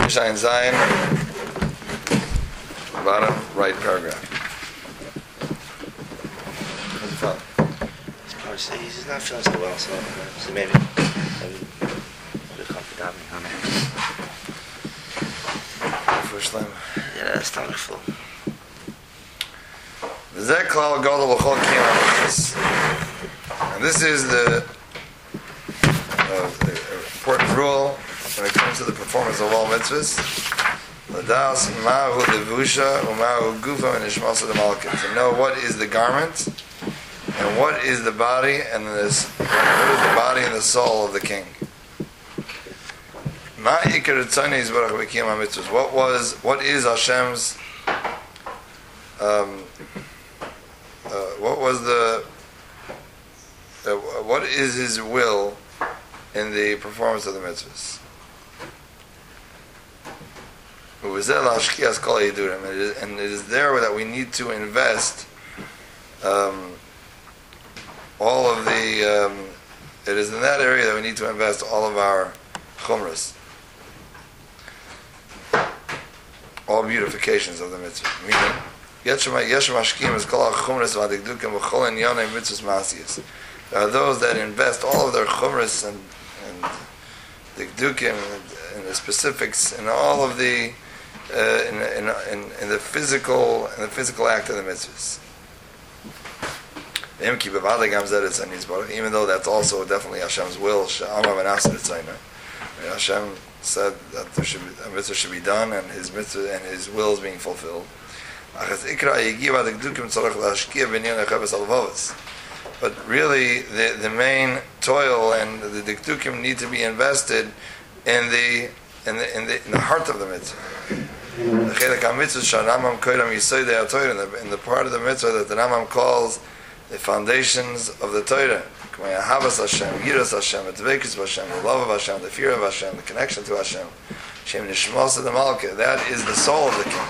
Shine Zion, bottom right paragraph. What's the problem? He's probably saying he's not feeling so well, so maybe we'll come to davening. First time. Yeah, stomach full. And this is the important rule when it comes to the performance of all mitzvahs. To know what is the garment and what is the body and what is the body and the soul of the king. What is Hashem's what is his will in the performance of the mitzvahs? And it is there that we need to invest all of the it is in that area that we need to invest all of our chumras, all beautifications of the mitzvah. Meaning, there are those that invest all of their chumras and dikdukim and the specifics and all of the in the physical act of the mitzvahs. Even though that's also definitely Hashem's will, Hashem said that a mitzvah should be done, and his mitzvah and his will is being fulfilled. But really, the main toil and the dikdukim need to be invested in the heart of the mitzvah. In the part of the mitzvah that the Rambam calls the foundations of the Torah. Havas Hashem, Yiras Hashem, the Dveikus Hashem, the love of Hashem, the fear of Hashem, the connection to Hashem. Shem Nishmos of the Malka, that is the soul of the king.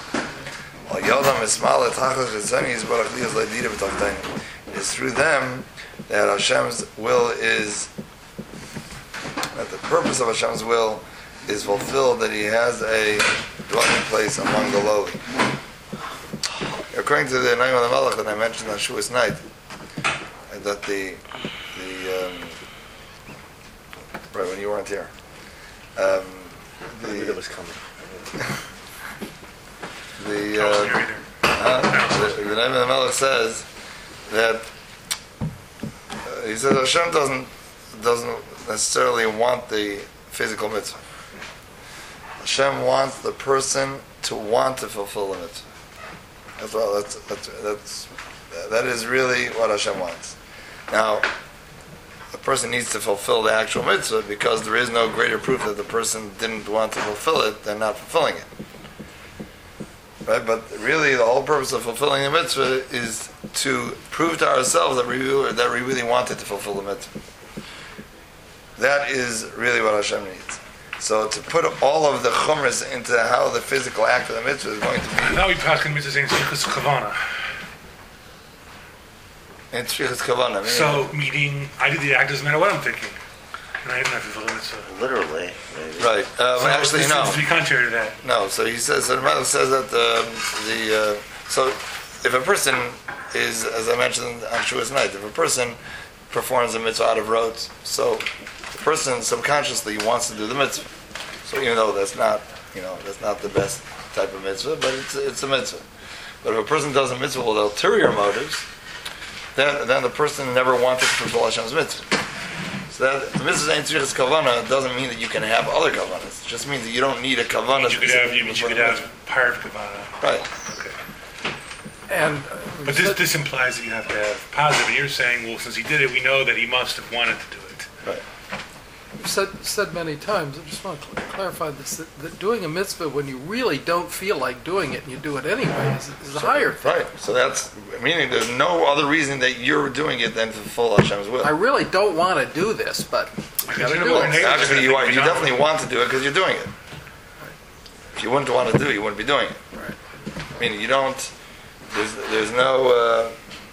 It is through them that Hashem's will is, that the purpose of Hashem's will is fulfilled, that he has a dwelling place among the lowly. According to the name of the Malach that I mentioned on Shavuos night, that the right when you weren't here, I knew that was coming. the name of the Malach says that he says Hashem doesn't necessarily want the physical mitzvah. Hashem wants the person to want to fulfill the mitzvah. That is really what Hashem wants. Now, a person needs to fulfill the actual mitzvah because there is no greater proof that the person didn't want to fulfill it than not fulfilling it. Right? But really, the whole purpose of fulfilling the mitzvah is to prove to ourselves that we really wanted to fulfill the mitzvah. That is really what Hashem needs. So to put all of the chumras into how the physical act of the mitzvah is going to be. Now we pass in mitzvahs in tzrichas kavana. In tzrichas kavana. So meaning, I do the act, doesn't matter what I'm thinking. And I didn't have to fulfill the mitzvah. Literally, maybe. Right. Actually, no. To be contrary to that. No. So he says. So the Malach says that so if a person is, as I mentioned on Shavuos night, if a person performs a mitzvah out of rote, so the person subconsciously wants to do the mitzvah. So even though that's not the best type of mitzvah, but it's a mitzvah. But if a person does a mitzvah with ulterior motives, then the person never wanted to fulfill Hashem's mitzvah. So that the mitzvah ain't tzrichas kavana doesn't mean that you can have other kavanas. It just means that you don't need a kavana. You could have part of kavana. Right. Okay. And but this implies that you have to have positive. And you're saying, well, since he did it, we know that he must have wanted to do it. Right. You've said many times, I just want to clarify this, that doing a mitzvah when you really don't feel like doing it and you do it anyway is a higher thing. Right. So that's meaning there's no other reason that you're doing it than to fulfill Hashem's will. I really don't want to do this, but I got to do it. Actually, you definitely want to do it because you're doing it. If you wouldn't want to do it, you wouldn't be doing it. Right. I mean, you don't. There's no.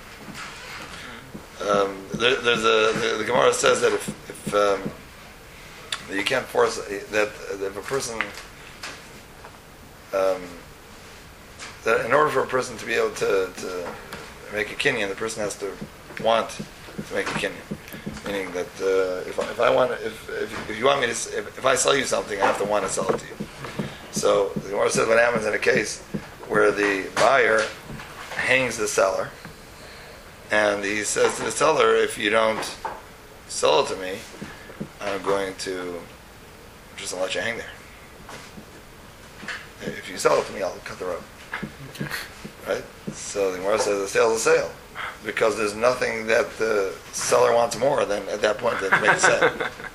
The Gemara says that if you can't force that if a person that in order for a person to be able to make a kinyan, the person has to want to make a kinyan. Meaning that if I want, if you want me to, if I sell you something, I have to want to sell it to you. So the Gemara says what happens in a case where the buyer hangs the seller, and he says to the seller, if you don't sell it to me, I'm going to just let you hang there. If you sell it to me, I'll cut the rope. Right? So the Gemara says a sale is a sale, because there's nothing that the seller wants more than at that point than to make a sale.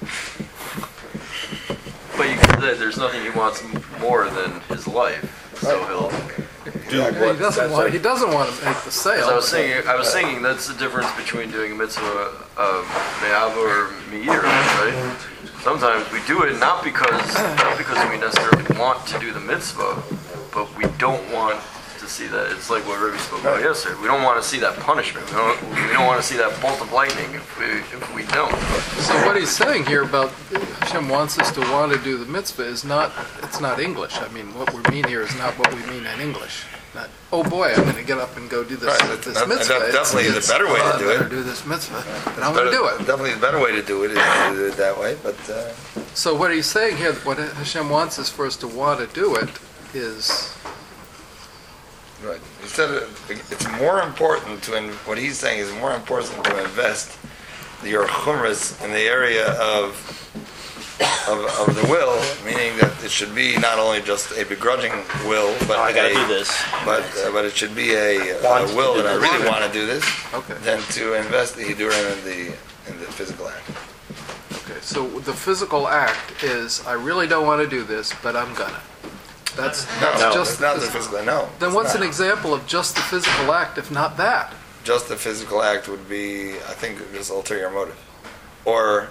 But you could say there's nothing he wants more than his life, so Right. he'll. Yeah, he doesn't want to make the sale. I was thinking that's the difference between doing a mitzvah of me'ava or me'ir, right? Sometimes we do it not because we necessarily want to do the mitzvah, but we don't want to see that. It's like what Rebbe spoke about yesterday. We don't want to see that punishment. We don't want to see that bolt of lightning if we don't. So what he's saying here about Hashem wants us to want to do the mitzvah is not English. I mean, what we mean here is not what we mean in English. Not, oh boy, I'm going to get up and go do this, Right, this that's mitzvah. definitely the better way to do it. I better do this mitzvah, but I'm going to do it. Definitely the better way to do it is to do it that way, but So what he's saying here, what Hashem wants is for us to want to do it is... right. He said it's more important what he's saying is more important to invest your chumras in the area of the will, meaning that it should be not only just a begrudging will, but I gotta do this. but it should be a will that I really want to do this, Okay. than to invest the hidurim in the physical act. Okay, so the physical act is, I really don't want to do this, but I'm gonna. That's No, just it's not the physical. No. Then it's what's not. an example of just the physical act, if not that? Just the physical act would be, I think, just ulterior motive, or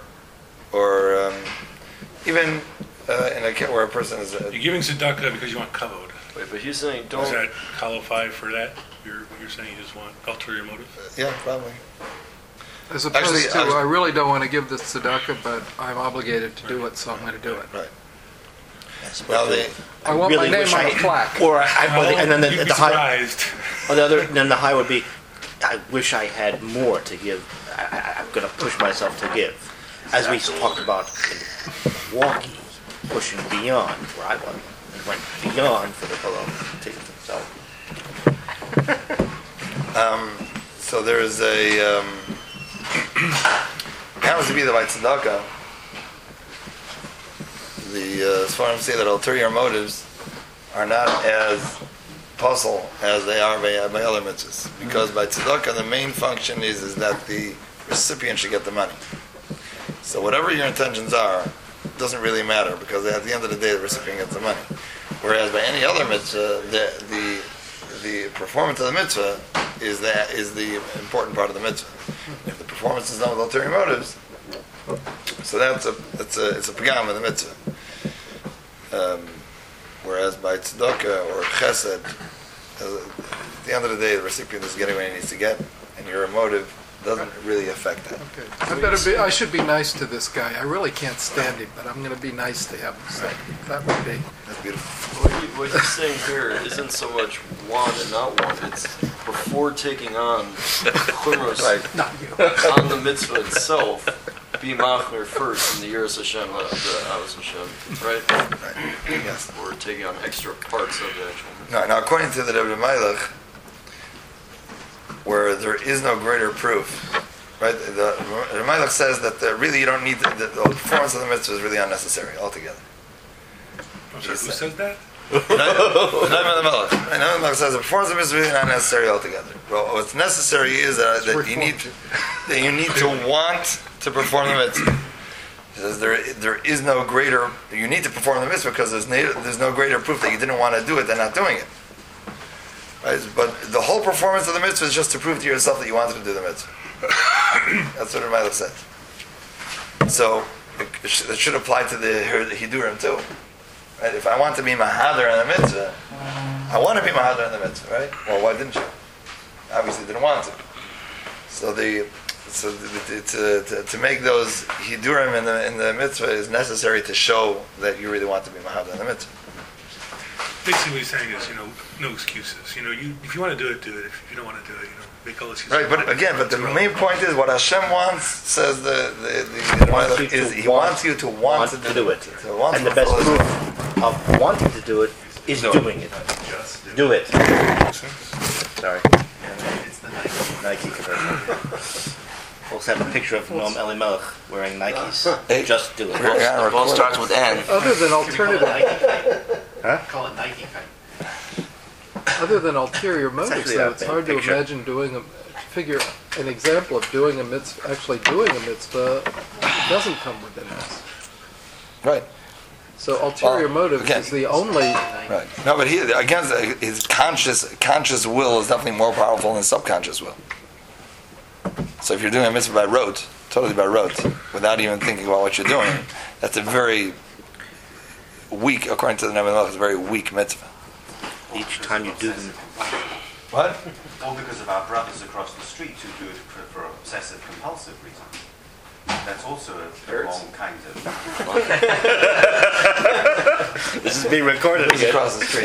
even in a case where a person is. You're giving tzedakah because you want kavod. Wait, but he's saying Does don't. that qualify for that? You're saying you just want ulterior motive? Yeah, probably. As opposed Actually, to, I- I really don't want to give this tzedakah, but I'm obligated to do it, so I'm going to do it. Right. Yes, Now but I want my really name wish on a I- plaque. Or and then You'd be the high, surprised. or then the high would be, I wish I had more to give. I'm going to push myself to give, as we talked about in Milwaukee, pushing beyond where I was, went beyond for the fellow himself. So there is a happens to be that by tzedakah, the Sfarim say that ulterior motives are not as puzzle as they are by other mitzvahs, because by tzedakah the main function is that the recipient should get the money. So whatever your intentions are, it doesn't really matter, because at the end of the day the recipient gets the money. Whereas by any other mitzvah, the performance of the mitzvah is the important part of the mitzvah. If the performance is done with ulterior motives, so it's a pagam in the mitzvah. Whereas by tzedakah or chesed, at the end of the day, the recipient is getting what he needs to get, and your motive doesn't really affect that. Okay. I should be nice to this guy. I really can't stand him, but I'm going to be nice to him. So that would be. That's beautiful. What he's saying here isn't so much want and not want. It's before taking on chumros Not you. on the mitzvah itself, be machmer first in the Yiras Hashem, the Avos Hashem, right? Right. Yes. Or taking on extra parts of the actual mitzvah. Now, according to the Rebbe Melech, where there is no greater proof, right? The Rebbe Melech says that really you don't need the performance of the mitzvah is really unnecessary altogether. I'm sorry, who says that? Rebbe Melech says the performance of the mitzvah is really not necessary altogether. Well, what's necessary is that you need to want to perform the mitzvah. He says there is no greater. You need to perform the mitzvah because there's no greater proof that you didn't want to do it than not doing it. Right? But the whole performance of the mitzvah is just to prove to yourself that you wanted to do the mitzvah. That's what Ramayla said. So it should apply to the hidurim too. Right? If I want to be mahader in the mitzvah, I want to be mahader in the mitzvah, right? Well, why didn't you? Obviously, didn't want to. So to make those hidurim in the mitzvah is necessary to show that you really want to be mahader in the mitzvah. basically what he's saying is, no excuses. If you want to do it, do it. If you don't want to do it, make all excuses. Right, but again, the main point is what Hashem wants. Says He wants you to want to do it. And the best proof of wanting to do it is doing it. Do it. Sorry. It's the Nike commercial. Also have a picture of Noam Elimelech wearing Nikes. Hey. Just do it. The ball starts with N. Other than alternative, Call it Nike kite. other than ulterior motives, actually though, a it's hard to picture. imagine figure an example of doing a mitzvah, actually doing a mitzvah, doesn't come within this. Right. So ulterior Well, motives again- is the only. Right. No, but his conscious will is definitely more powerful than subconscious will. So if you're doing a mitzvah by rote, totally by rote, without even thinking about what you're doing, that's a very weak, according to the Nebuch Melech, it's a very weak mitzvah. Each time you do them. What? Or because of our brothers across the street who do it for obsessive compulsive reasons. That's also a wrong kind of... This is being recorded Who's again. across the street?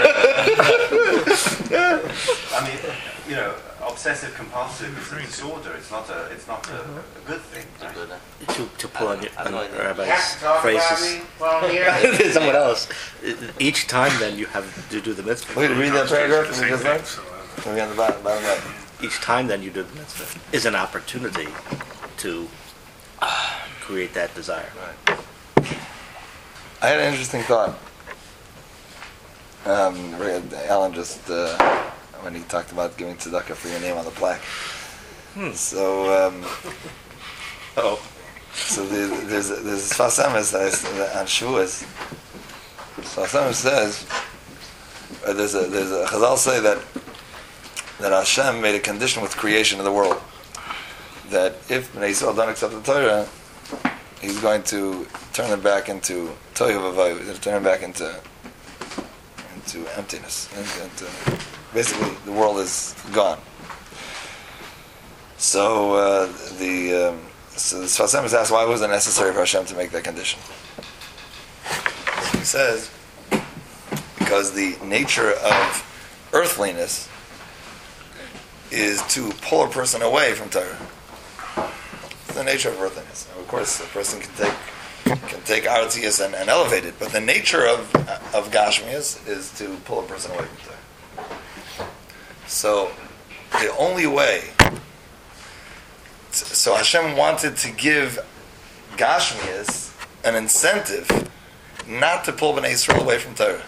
I mean, obsessive compulsive is a disorder. It's not a good thing, right? To pull on Rabbi's phrases. There's someone else. Each time then you have to do the mitzvah. Wait, read that paragraph we Same just thing, read? so, Maybe on the bottom right. Each time then you do the mitzvah is an opportunity to create that desire. I had an interesting thought. Alan just, when he talked about giving tzedakah for your name on the plaque. So, so there's Sfas Emes on Shavuos. Sfas Emes says, there's a Chazal say that Hashem made a condition with creation of the world, that if Bnei Yisrael don't accept the Torah, He's going to turn them back into Tohu Vavohu. He's going to turn them back into emptiness. Basically, the world is gone. So the Sfas Emes asks, why was it necessary for Hashem to make that condition? So he says, because the nature of earthliness is to pull a person away from Torah. It's the nature of earthliness. Of course, a person can take artzias and elevate it, but the nature of Gashmias is to pull a person away from Torah. So the only way, so Hashem wanted to give Gashmias an incentive not to pull Bnei Yisrael away from Torah.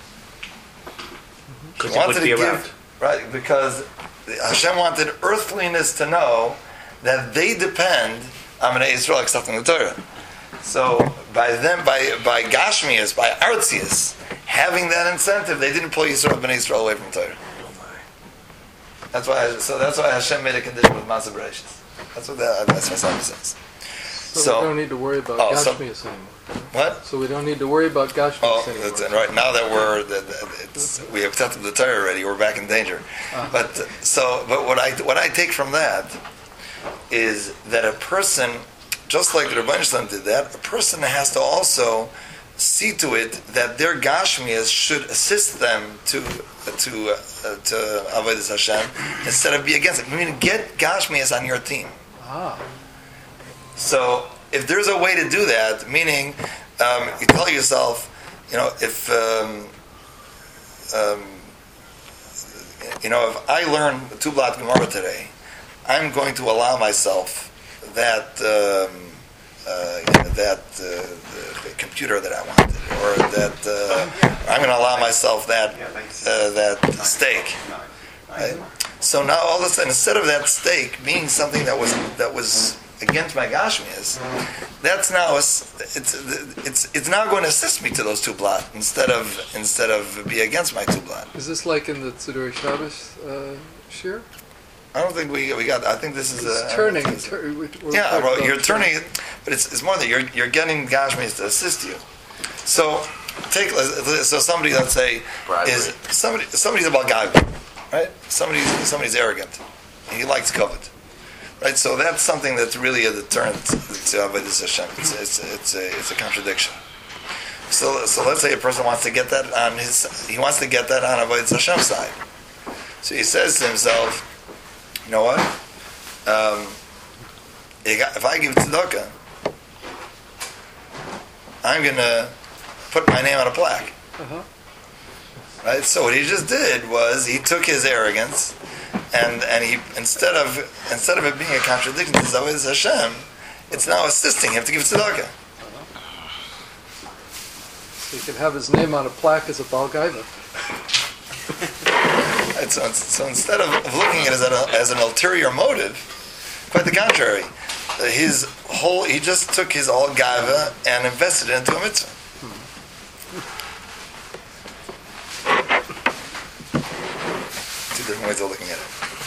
Because it would be around. Right, because Hashem wanted earthliness to know that they depend on Bnei Yisrael accepting the Torah. So by Gashmias, by Artzias, having that incentive, they didn't pull Bnei Yisrael away from Torah. That's why Hashem made a condition with Maaseh Bereshis. That's what Hashem says. So we don't need to worry about Gashmias anymore. What? So we don't need to worry about Gashmias anymore. That's right. Now that we have accepted the Torah already, we're back in danger. But what I take from that is that a person, just like the Rebbeinu Shalom did that, a person has to also see to it that their Gashmias should assist them to Avodas Hashem instead of be against it. I mean, get Gashmias on your team. So if there's a way to do that, meaning you tell yourself, if I learn two Blat Gemara today, I'm going to allow myself that computer that I wanted, or that I'm going to allow myself that steak. Right? So now all of a sudden, instead of that steak being something that was against my Gashmias, that's now it's now going to assist me to those two Blat instead of be against my two Blat. Is this like in the Tzedurei Shabbos shir? I don't think we got. I think this is It's turning. You're turning it, but it's more that you're getting Gashmias to assist you. So somebody, let's say, is somebody's about Gaiva, right? Somebody's arrogant. And he likes covet, right? So that's something that's really a deterrent to Avodas Hashem. It's a contradiction. So let's say a person wants to get that on Avodas Hashem's side. So he says to himself, you know what? If I give tzedakah, I'm going to put my name on a plaque. Right? So what he just did was he took his arrogance and he instead of it being a contradiction to Avodas Hashem, it's now assisting him to give tzedakah. So he could have his name on a plaque as a Balgaiva. Right, so instead of looking at it as an ulterior motive, quite the contrary. He just took his all gaiva and invested it into a mitzvah. Two different ways of looking at it.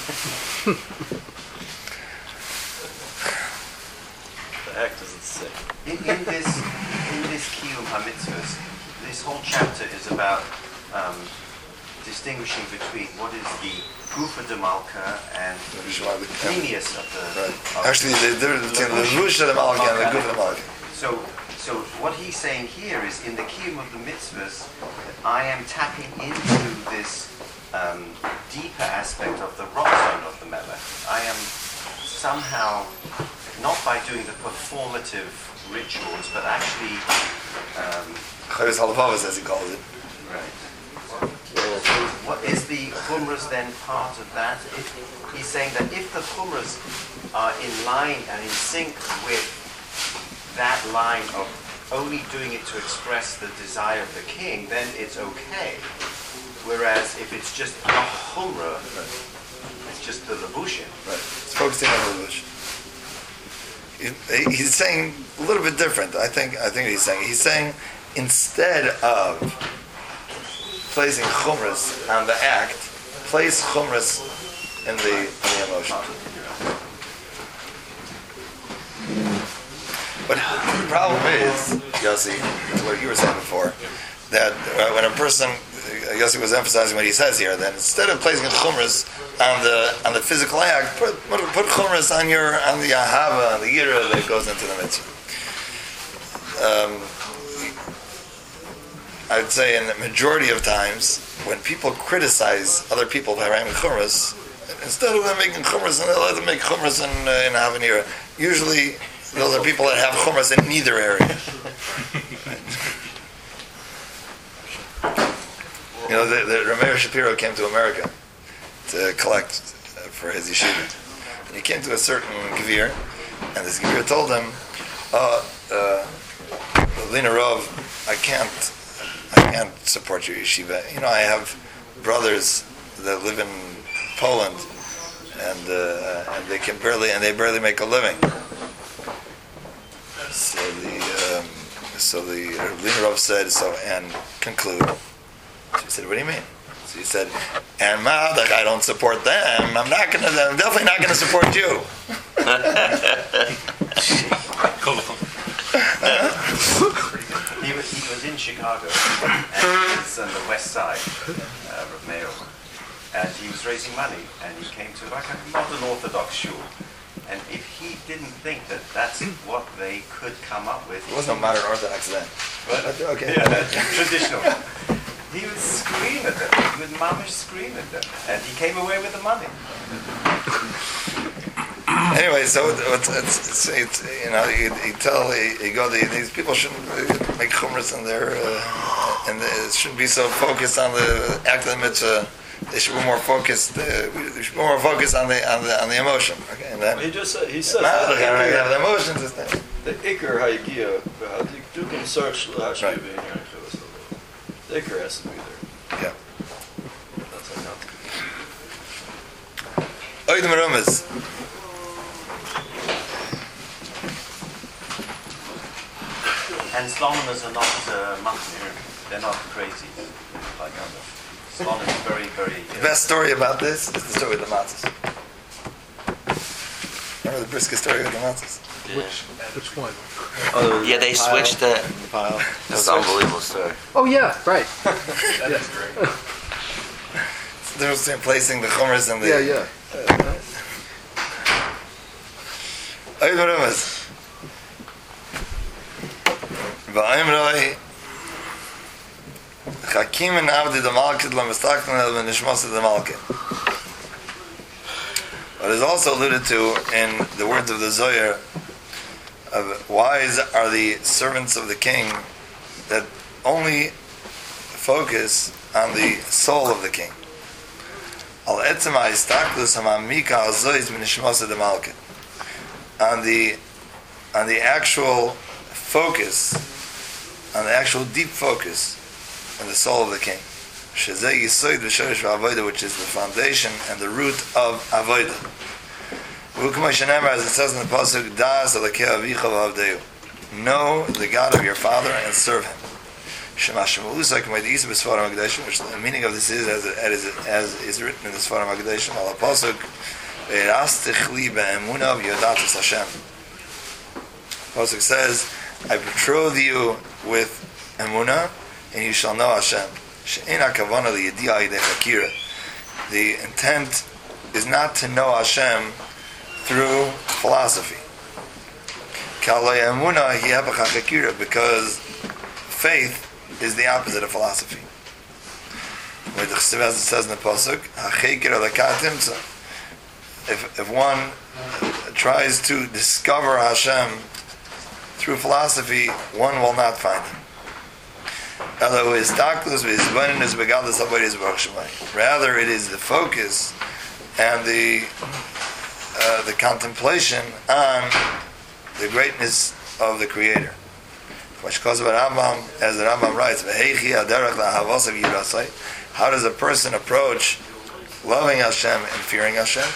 The act doesn't say. In this Kiyum HaMitzvahs, this whole chapter is about distinguishing between what is the Gufa de Malka and the Pneumius of the... Right. Actually, the difference between the Lush of the Malka and the Gufa of the Malka. So what he's saying here is, in the Kiyum of the Mitzvahs, I am tapping into this deeper aspect of the Ratzon of the Melech. I am somehow, not by doing the performative rituals, but actually... Chavis Halavavas, as he calls it. Right. What is the chumras then part of that? He's saying that if the chumras are in line and in sync with that line of only doing it to express the desire of the king, then it's okay. Whereas if it's just not the chumrah, it's just the levushin. Right. It's focusing on the levush. He's saying a little bit different. I think he's saying instead of placing chumras on the act, place chumras in the emotion. But the problem is, Yossi, what you were saying before, that when a person, Yossi was emphasizing what he says here, that instead of placing the chumras on the physical act, put chumras on the ahava, on the yira that goes into the mitzvah. I'd say in the majority of times, when people criticize other people for having chumras, instead of them making chumras, and they let them make chumras in Havanira, usually those are people that have chumras in neither area. You know, the Rameir Shapiro came to America to collect for his yeshiva. And he came to a certain gevir, and this gevir told him, Lina Rov, I can't support your yeshiva. You know, I have brothers that live in Poland, and they barely make a living. So the Lina Rov said, and conclude. She said, what do you mean? So he said, and Ma'adach, I don't support them. I'm definitely not going to support you. He was in Chicago, and he was on the west side of Mayo, and he was raising money, and he came to like a modern Orthodox shul. And if he didn't think that that's what they could come up with... There was no modern Orthodox then. But, okay. Yeah, that's traditional. He would scream at them. He would mamish scream at them. And he came away with the money. Anyway, so it's you know, these people shouldn't make chumras in their and it shouldn't be so focused on the act of the mitzvah. They should be more focused. We should be more focused on the emotion. Okay, and then He says the emotions is there. the ikar hayigia, you can search the Right. The ikar has to be there. Yeah. That's enough. Oid merumas. And Slonim are not mountaineering. They're not crazy like others. Slonim is very, very... The best story about this is the story of the matzahs. Remember the Briska story of the matzahs? Which one? Yeah, they switched the pile. That's an unbelievable story. Oh yeah, right. That is great. The difference between placing the chumras and the... Yeah. Oid merumas. V'ayim roi Chakim and Avdi the Malkid Lamastakna and Nishmasa the Malkid. What is also alluded to in the words of the Zohar of wise are the servants of the king that only focus on the soul of the king. Al etzema istaklus hamamika azois minishmasa de malkid. On the actual focus, on the actual deep focus on the soul of the king. Shezeh yisoid v'shorish v'avodah, which is the foundation and the root of avodah. As it says in the pasuk, "Das Elokei avicha v'avdehu." Know the God of your father and serve Him. Which the meaning of this is as is written in the Sfarim Hagdashim. Al pasuk, "Ve'erastich li be'emunah v'yodatus Hashem." Pasuk says, "I betroth you with emunah, and you shall know Hashem." She'ena kavana liyediah yidei chakira. The intent is not to know Hashem through philosophy. Because faith is the opposite of philosophy. As it says in the pasuk, if one tries to discover Hashem through philosophy, one will not find Him. Rather, it is the focus and the contemplation on the greatness of the Creator. Which calls about Rambam, as the Rambam writes, how does a person approach loving Hashem and fearing Hashem?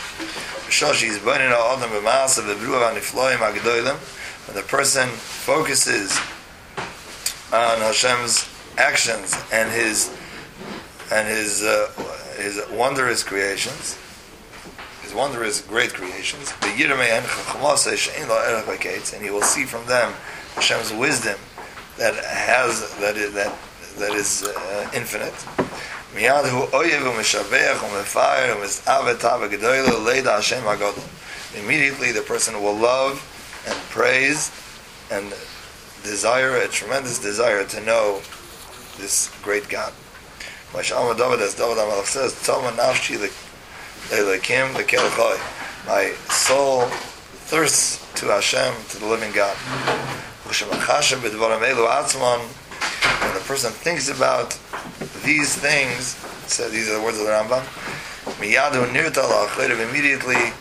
When the person focuses on Hashem's actions and his wondrous creations, his wondrous great creations, and he will see from them Hashem's wisdom that is infinite. Immediately the person will love and praise and desire, a tremendous desire to know this great God. As David HaMelech says, my soul thirsts to Hashem, to the living God. When a person thinks about these things, so these are the words of the Rambam, immediately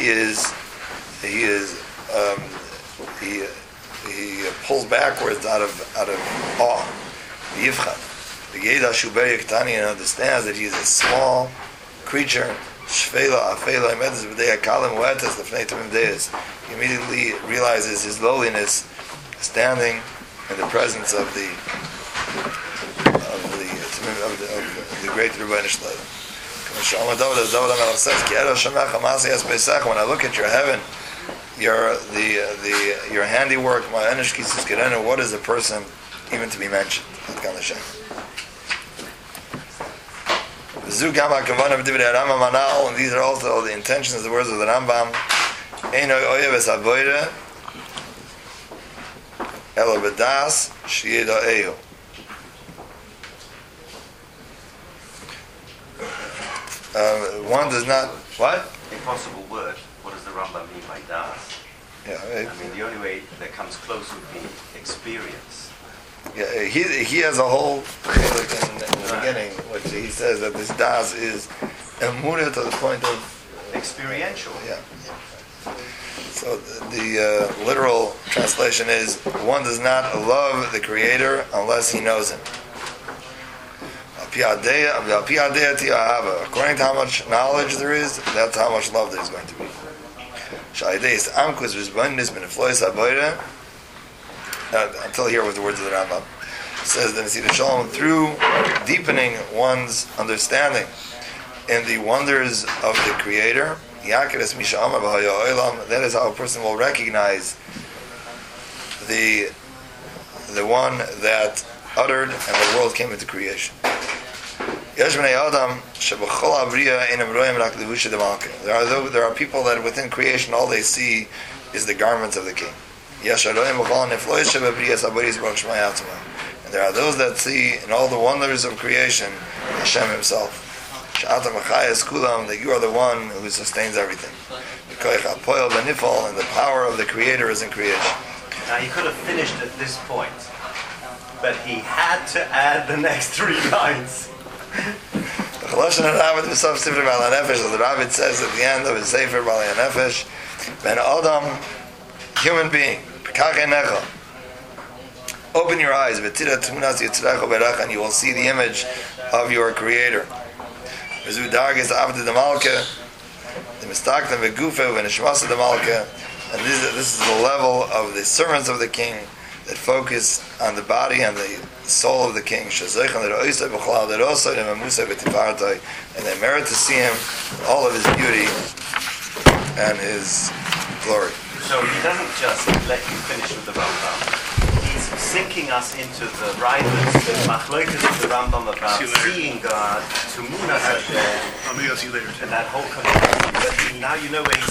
he pulls backwards out of awe. And understands that he is a small creature. He immediately realizes his lowliness, standing in the presence of the great Rebbeinu Shlomo. When I look at your heaven, your handiwork, what is a person even to be mentioned? And these are also the intentions, the words of the Rambam. One does not what? Impossible word. What does the Rambam mean by das? Yeah, I mean, the only way that comes close would be experience. Yeah, he has a whole in the beginning, which he says that this das is emunah to the point of experiential. Yeah. So the literal translation is, one does not love the Creator unless he knows Him. According to how much knowledge there is, that's how much love there is going to be. Until here with the words of the Rambam. It says that Shalom, through deepening one's understanding in the wonders of the Creator, that is how a person will recognize the one that uttered and the world came into creation. There are people that within creation all they see is the garments of the king. And there are those that see in all the wonders of creation Hashem Himself. Sha'ata Machayas Kulam, that you are the one who sustains everything. And the power of the Creator is in creation. Now he could have finished at this point, but he had to add the next 3 lines. As the Ravid says at the end of his Sefer Bali HaNefesh, Ben Adam, human being, open your eyes, and you will see the image of your Creator. And this is the level of the servants of the king that focus on the body and the soul of the king. And they merit to see him in all of his beauty and his glory. So he doesn't just let you finish with the Rambam. He's sinking us into the rivals, the machlokas of the Rambam about seeing God, Tumunas Hashem, I'll see you later. and that whole controversy. But now you know where he's